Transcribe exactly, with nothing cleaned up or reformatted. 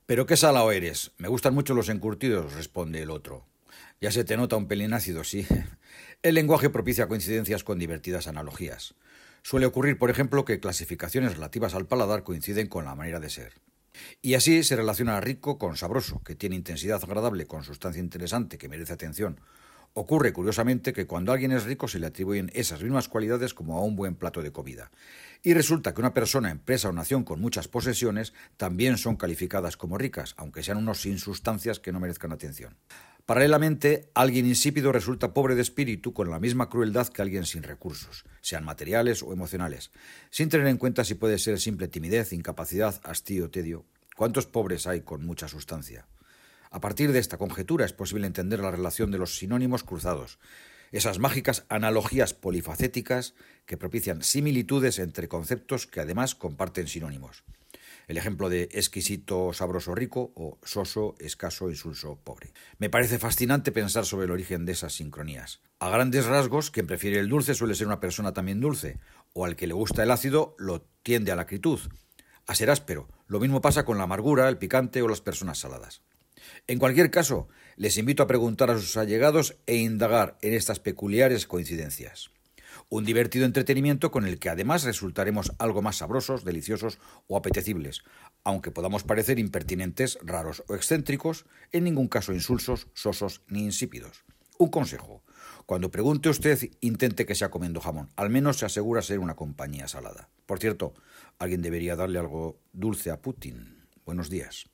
Pero qué salao eres. Me gustan mucho los encurtidos, responde el otro. Ya se te nota un pelín ácido, sí. El lenguaje propicia coincidencias con divertidas analogías. Suele ocurrir, por ejemplo, que clasificaciones relativas al paladar coinciden con la manera de ser. Y así se relaciona rico con sabroso, que tiene intensidad agradable con sustancia interesante que merece atención. Ocurre, curiosamente, que cuando alguien es rico se le atribuyen esas mismas cualidades como a un buen plato de comida. Y resulta que una persona, empresa o nación con muchas posesiones también son calificadas como ricas, aunque sean unos sin sustancias que no merezcan atención. Paralelamente, alguien insípido resulta pobre de espíritu con la misma crueldad que alguien sin recursos, sean materiales o emocionales, sin tener en cuenta si puede ser simple timidez, incapacidad, hastío, tedio. ¿Cuántos pobres hay con mucha sustancia? A partir de esta conjetura es posible entender la relación de los sinónimos cruzados, esas mágicas analogías polifacéticas que propician similitudes entre conceptos que además comparten sinónimos. El ejemplo de exquisito, sabroso, rico o soso, escaso, insulso, pobre. Me parece fascinante pensar sobre el origen de esas sincronías. A grandes rasgos, quien prefiere el dulce suele ser una persona también dulce, o al que le gusta el ácido lo tiende a la acritud, a ser áspero. Lo mismo pasa con la amargura, el picante o las personas saladas. En cualquier caso, les invito a preguntar a sus allegados e indagar en estas peculiares coincidencias. Un divertido entretenimiento con el que además resultaremos algo más sabrosos, deliciosos o apetecibles, aunque podamos parecer impertinentes, raros o excéntricos, en ningún caso insulsos, sosos ni insípidos. Un consejo: cuando pregunte usted, intente que sea comiendo jamón, al menos se asegura ser una compañía salada. Por cierto, alguien debería darle algo dulce a Putin. Buenos días.